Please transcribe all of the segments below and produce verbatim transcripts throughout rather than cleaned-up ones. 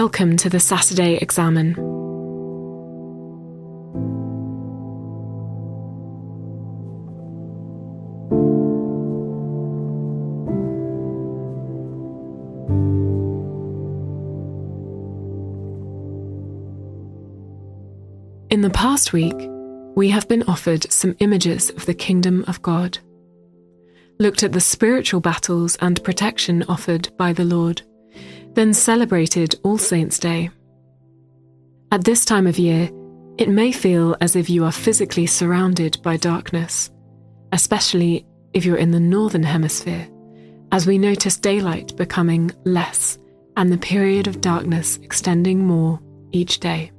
Welcome to the Saturday Examen. In the past week, we have been offered some images of the kingdom of God, looked at the spiritual battles and protection offered by the Lord, then celebrated All Saints' Day. At this time of year, it may feel as if you are physically surrounded by darkness, especially if you're in the northern hemisphere, as we notice daylight becoming less and the period of darkness extending more each day.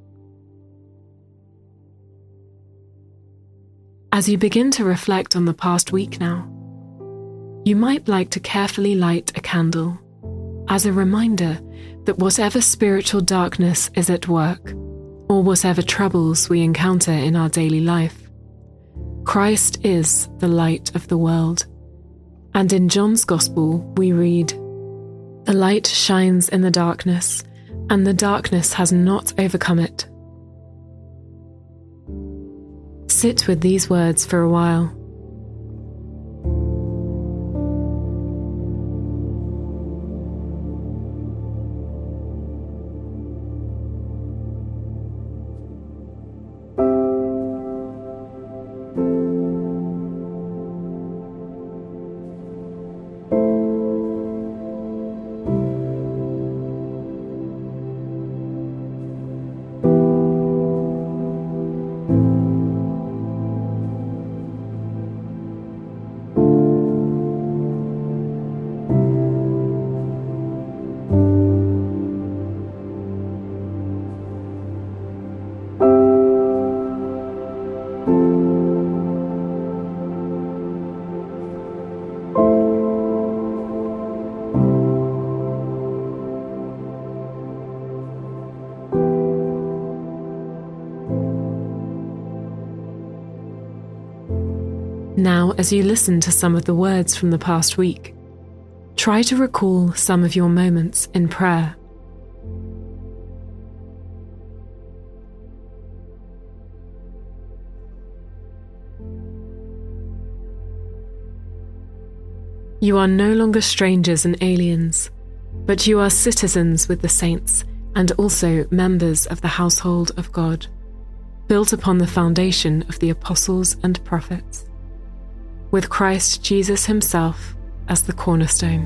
As you begin to reflect on the past week now, you might like to carefully light a candle as a reminder that whatever spiritual darkness is at work, or whatever troubles we encounter in our daily life, Christ is the light of the world. And in John's Gospel we read, "The light shines in the darkness, and the darkness has not overcome it." Sit with these words for a while. Now, as you listen to some of the words from the past week, try to recall some of your moments in prayer. You are no longer strangers and aliens, but you are citizens with the saints and also members of the household of God, built upon the foundation of the apostles and prophets, with Christ Jesus himself as the cornerstone.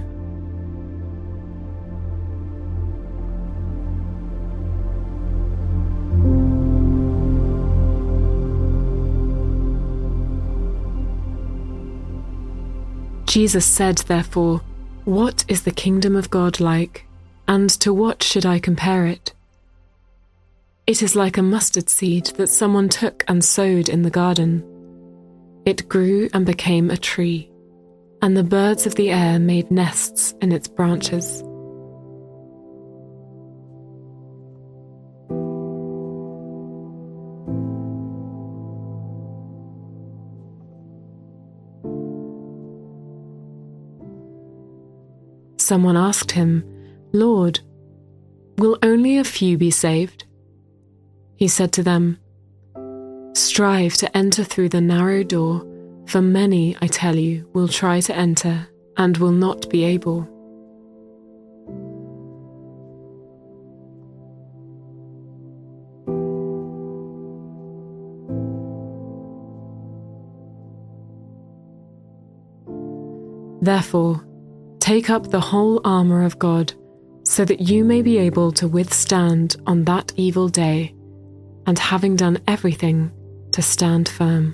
Jesus said, therefore, "What is the kingdom of God like, and to what should I compare it? It is like a mustard seed that someone took and sowed in the garden. It grew and became a tree, and the birds of the air made nests in its branches." Someone asked him, "Lord, will only a few be saved?" He said to them, "Strive to enter through the narrow door, for many, I tell you, will try to enter and will not be able." Therefore, take up the whole armour of God, so that you may be able to withstand on that evil day, and having done everything, to stand firm.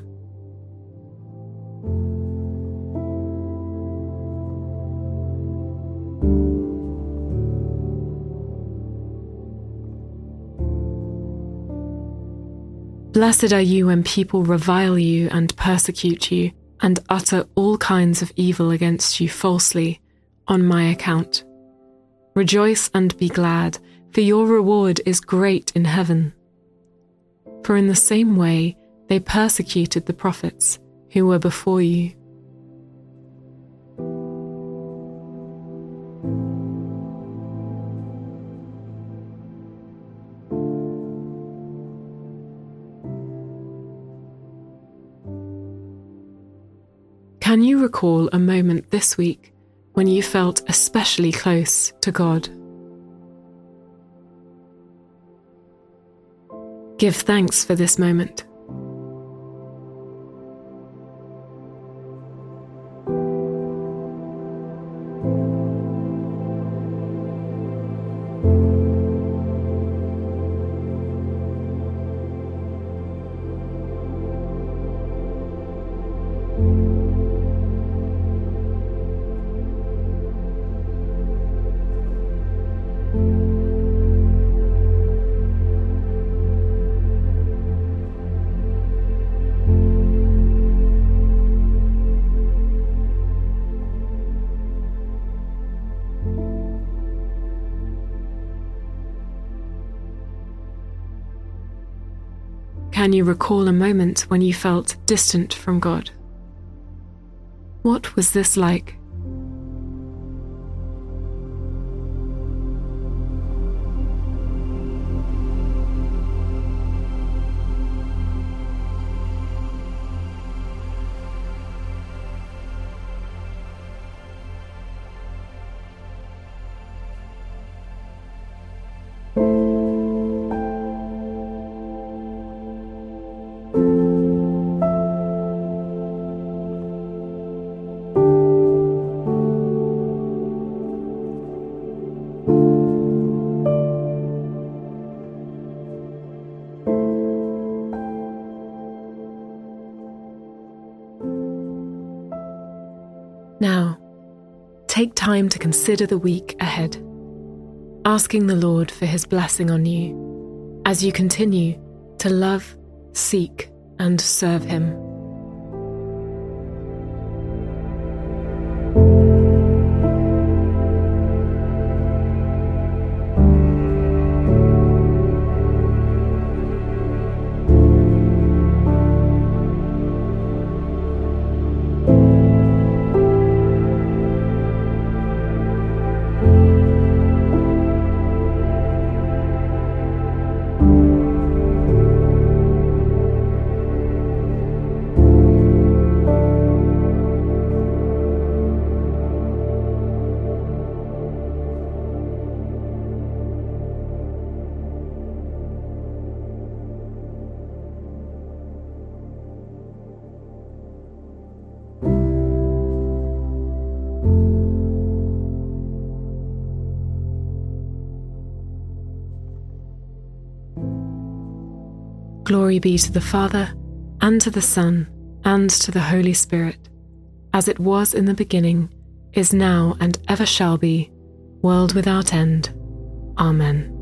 Blessed are you when people revile you and persecute you, and utter all kinds of evil against you falsely, on my account. Rejoice and be glad, for your reward is great in heaven. For in the same way they persecuted the prophets who were before you. Can you recall a moment this week when you felt especially close to God? Give thanks for this moment. Can you recall a moment when you felt distant from God? What was this like? Now, take time to consider the week ahead, asking the Lord for His blessing on you as you continue to love, seek, and serve Him. Glory be to the Father, and to the Son, and to the Holy Spirit, as it was in the beginning, is now, and ever shall be, world without end. Amen.